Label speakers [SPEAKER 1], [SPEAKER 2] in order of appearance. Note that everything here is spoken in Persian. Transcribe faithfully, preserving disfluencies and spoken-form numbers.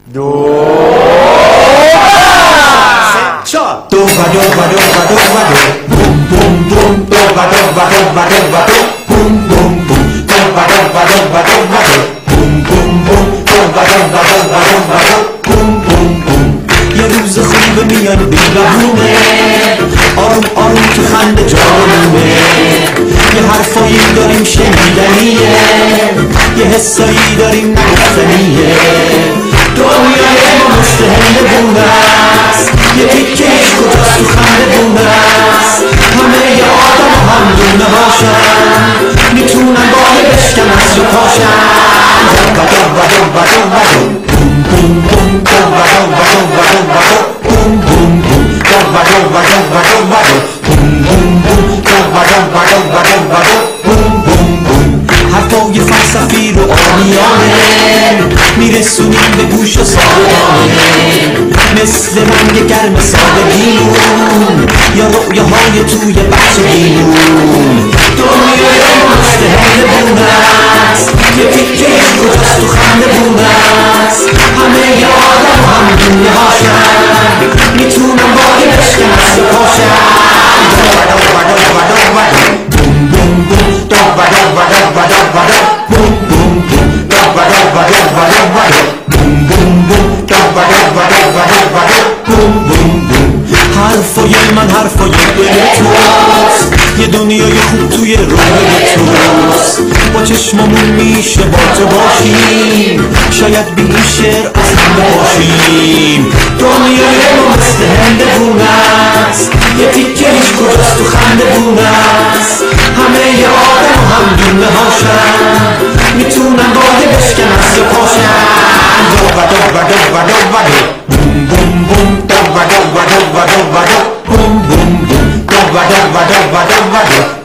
[SPEAKER 1] دو چهار
[SPEAKER 2] دو و دو و دو و دو و دو بوم بوم بوم دو و دو و دو و دو و دو بوم بوم بوم دو و دو و دو و دو و دو بوم بوم بوم دو و دو و دو و دو و دو بوم بوم بوم. یه روز خوب میاد بی‌بهونه، آروم آروم تو خنده جارمونه، یه حرفایی داریم شنیدنیه، یه حسایی داریم نگفتنیه. دنیای ما مثل هندونه است، یه تیکهش کجاست تو خندونه است. همه یه آدم و هم دونه هاشن، میتونن باقی بشکنن و پاشن. دو و دو و دو و دو و دو بوم بوم بوم دو و دو و دو و دو و دو بوم بوم بوم دو و دو و دو و دو و دو بوم بوم بوم دو و دو و دو و دو و دو بوم بوم بوم. حرفای فلسفی رو آمیانه میرسونیم به گوش صادقانه، مثل رنگ گرم سادگیمون یا رویاهای توی بچگیمون. دنیای ما مثل هندونه است، یه تیکهش کجاست تو خندونه است. همه ی آدم هم دونه هاشن، میتونن باقی بشکنن و پاشن. دو و دو و دو و دو و دو بوم بوم بوم دو و دو و دو و دو و دو بوم بوم بوم دو و دو و دو و دو و دو بوم بوم بوم دو و دو و دو و دو و دو بوم بوم بوم. حرفای من حرفای دل توست، یه دنیای خوب توی روی توست. با چشممون میشه با تو باشیم، شاید بی این شعر اصلا نباشیم. دنیای ما مثل هندونه است، یه تیکهش کجاست تو خندونه است. همه ی آدم هم دونه هاشن، میتونن باقی بشکنن و پاشن. دو و دو و دو و دو و دو بوم بوم بوم دو و دو و دو و دو و دو بوم بوم بوم دو و دو و دو و دو و دو